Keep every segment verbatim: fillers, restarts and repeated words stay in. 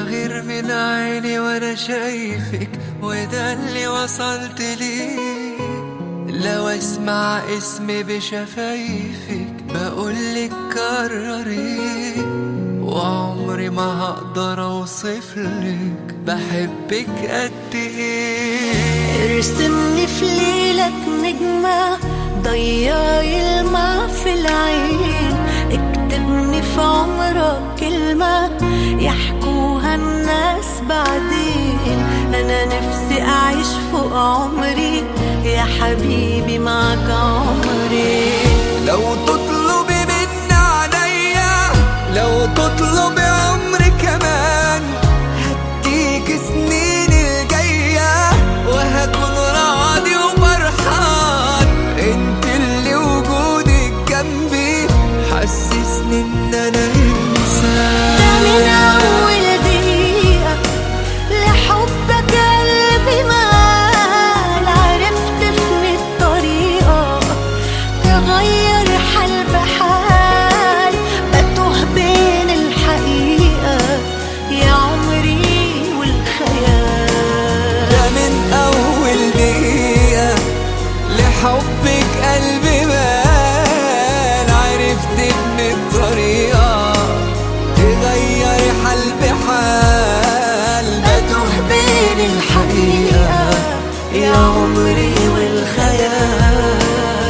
بغير من عيني وانا شايفك، وده اللي وصلت ليه. لو اسمع اسمي بشفايفك بقولك كرري، وعمري ما هقدر اوصفلك بحبك قد ايه. ارسمني في ليلك نجمة ضيعي الماء في العين، اكتبني في عمرك كلمة يحكوها الناس بعدين. انا نفسي اعيش فوق عمري يا حبيبي معك عمري. لو تطلبي من عليا، لو تطلبي عمري كمان، هديك سنين الجاية وهكون راضي وفرحان. انت اللي وجودك جنبي حسسني ان انا انسان. ده من اول دقيقة لحبك قلبي مال، عرفت في الطريقة تغير حال بحال، بتوه بين الحقيقة يا عمري والخيال. ده من اول دقيقة لحبك قلبي مال، عرفت ان الطريقة تغير حال بحال، بتوه بين الحقيقة يا عمري والخيال.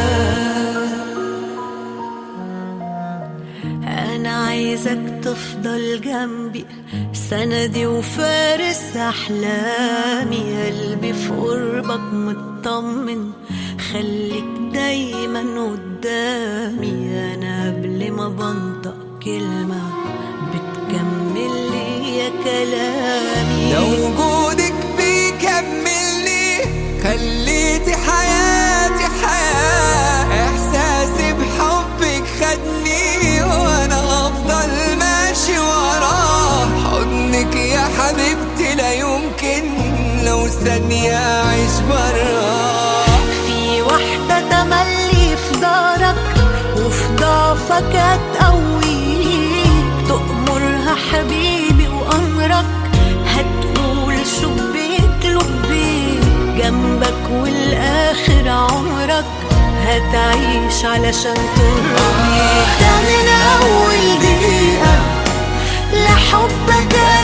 أنا عايزك تفضل جنبي سندي وفارس أحلامي، قلبي في قربك مطمن خليك دايما قدامي. أنا قبل ما بنطق كلمة بتكمل لي يا كلامي. لو وجودك بيكملني خليتي حياتي حياة، إحساسي بحبك خدني وأنا هفضل ماشي وراه. حضنك يا حبيبتي لا يمكن لو ثانية أعيش براه. في واحدة تملي في دارك وفي ضعفك هتقويك، تأمرها حبيبي وأمرك هتقول شبيك لبيك، جنبك والآخر عمرك هتعيش علشان ترضيك. ده من أول دقيقة لحبك